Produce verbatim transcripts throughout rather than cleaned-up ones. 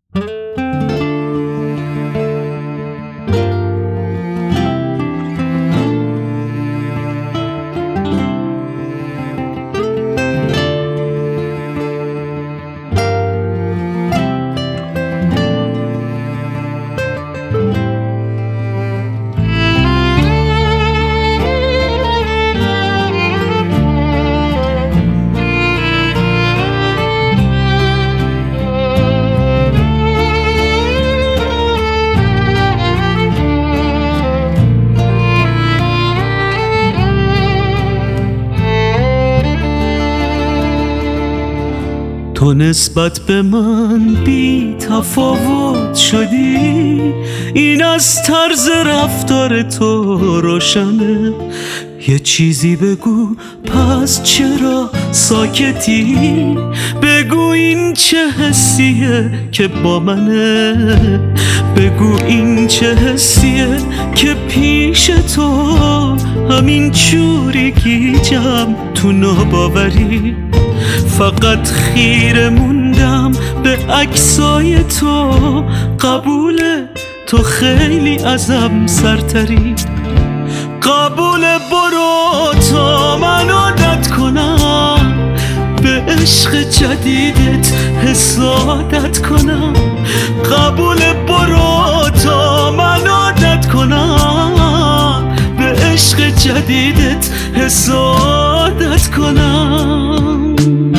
تو نسبت به من بی تفاوت شدی، این از طرز رفتار تو روشنه. یه چیزی بگو پس چرا ساکتی؟ بگو این چه حسیه که با منه؟ بگو این چه حسیه که پیش تو همین جوری گیجم تو ناباوری. فقط خیره موندم به عکسای تو، قبوله تو خیلی ازم سرتری. قبوله برو تا من عادت کنم به عشق جدیدت حسادت کنم. قبوله برو تا من عادت کنم به عشق جدیدت حسادت کنم.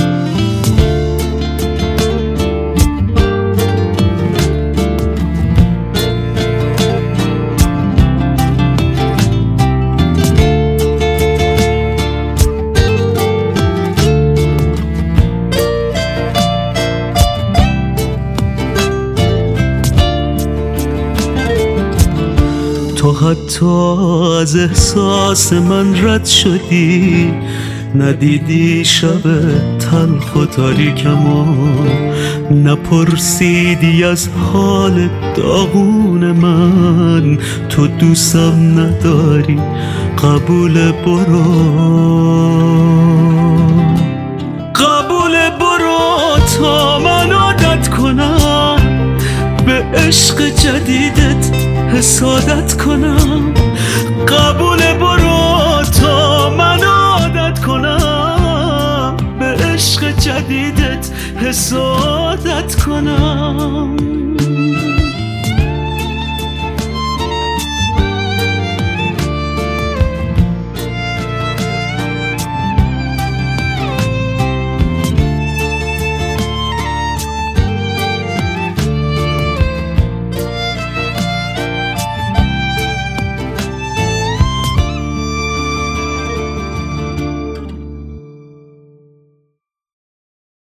تو حتی از احساس من رد شدی، ندیدی شب تلخ و تاریکمو، نپرسیدی از حال داغون من. تو دوستم نداری قبول برو، قبول برو تا من عادت کنم به عشق جدیدت حسادت کنم. قبول برو تا من عادت کنم به عشق جدیدت حسادت کنم.